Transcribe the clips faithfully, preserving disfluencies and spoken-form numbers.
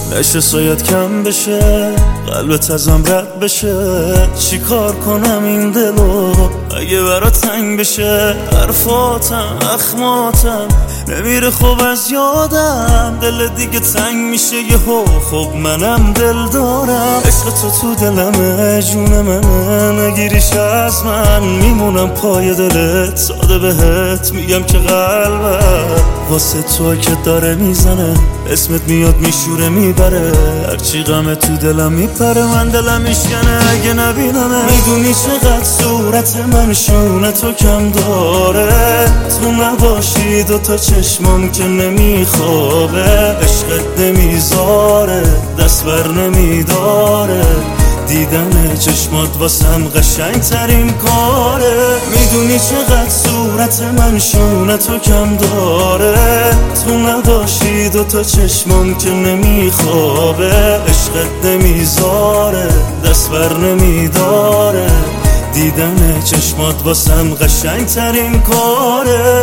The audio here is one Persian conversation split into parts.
نشه سایت کم بشه، قلبت ازم رد بشه. چی کار کنم این دلو اگه برا تنگ بشه؟ حرفاتم اخماتم نمیره خوب از یادم، دل دیگه تنگ میشه یهو. خب منم دل دارم، عشق تو تو دلمه، جون منه، نگیریش از من میمونم پای دلت. ساده بهت میگم که قلبم واسه تو که داره میزنه، اسمت میاد میشوره میبره. هرچی غمه تو دلم میپره، من دلم میشکنه اگه نبینمه. میدونی چقدر صورت من شونه تو کم داره، تو نباشی دوتا چشمام که نمیخوابه. عشقت نمیذاره دست بر نمیداره، دیدن چشمات واسم قشنگ ترین کاره. میدونی چقدر صورت من شونه تو کم داره، تو نباشی دوتا چشمام که نمیخوابه. عشقت نمیذاره دست بر نمیداره، دیدن چشمات واسم قشنگ ترین کاره.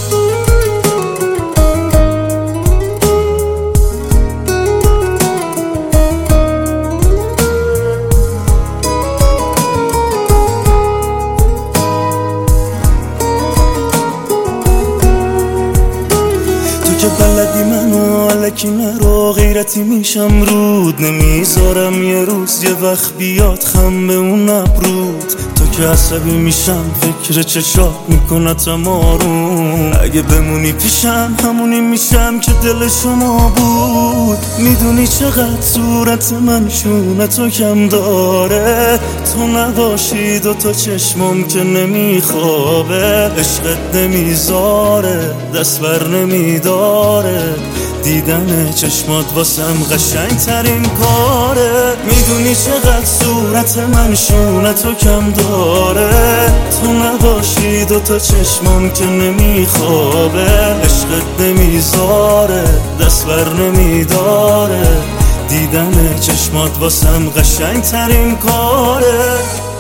که بلدی منو علکی نرو، غیرتی میشم رود نمیذارم یه روز یه وقت بیاد خم به اون ابرود. تو که عصبی میشم فکر چشات میکنتم آروم، اگه بمونی پیشم همونی میشم که دل شما بود. میدونی چقدر صورت من شونه تو کم داره، تو نباشی دوتا چشمام که نمیخوابه. عشقت نمیذاره دست بر نمیداره، دیدن چشمات واسم قشنگ ترین کاره. میدونی چقدر صورت من شونه تو کم داره، تو نباشی دوتا چشمام که نمیخوابه. عشقت نمیذاره دست بر نمیداره، دیدن چشمات واسم قشنگ ترین کاره.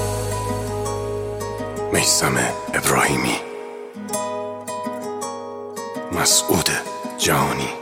میثم ابراهیمی، مسعود جهانی.